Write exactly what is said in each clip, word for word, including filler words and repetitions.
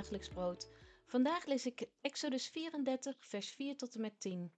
dagelijks brood. Vandaag lees ik Exodus vierendertig, vers vier tot en met tien.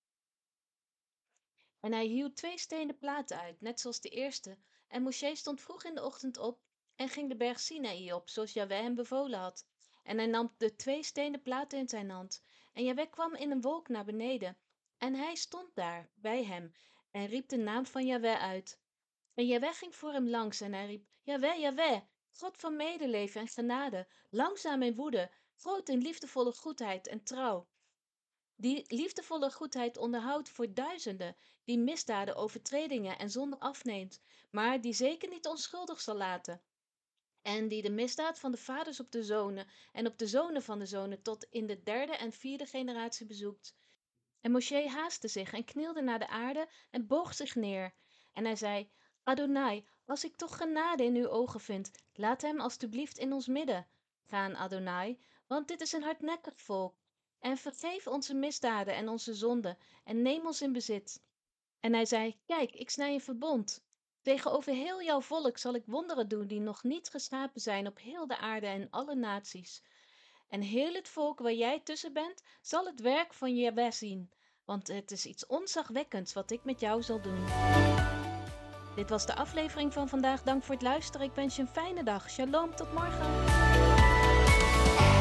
En hij hield twee stenen platen uit, net zoals de eerste. En Moshe stond vroeg in de ochtend op en ging de berg Sinaï op, zoals Jahweh hem bevolen had. En hij nam de twee stenen platen in zijn hand. En Jahweh kwam in een wolk naar beneden. En hij stond daar, bij hem, en riep de naam van Jahweh uit. En Jahweh ging voor hem langs en hij riep, Jahweh, Jahweh, God van medeleven en genade, langzaam in woede, groot in liefdevolle goedheid en trouw. Die liefdevolle goedheid onderhoudt voor duizenden, die misdaden, overtredingen en zonden afneemt, maar die zeker niet onschuldig zal laten. En die de misdaad van de vaders op de zonen en op de zonen van de zonen tot in de derde en vierde generatie bezoekt. En Moshe haastte zich en knielde naar de aarde en boog zich neer. En hij zei, Adonai, als ik toch genade in uw ogen vind, laat hem alstublieft in ons midden gaan, Adonai, want dit is een hardnekkig volk. En vergeef onze misdaden en onze zonden en neem ons in bezit. En hij zei, kijk, ik snij een verbond. Tegenover heel jouw volk zal ik wonderen doen die nog niet geschapen zijn op heel de aarde en alle naties. En heel het volk waar jij tussen bent, zal het werk van Jahweh zien. Want het is iets ontzagwekkends wat ik met jou zal doen. Dit was de aflevering van vandaag. Dank voor het luisteren. Ik wens je een fijne dag. Shalom, tot morgen.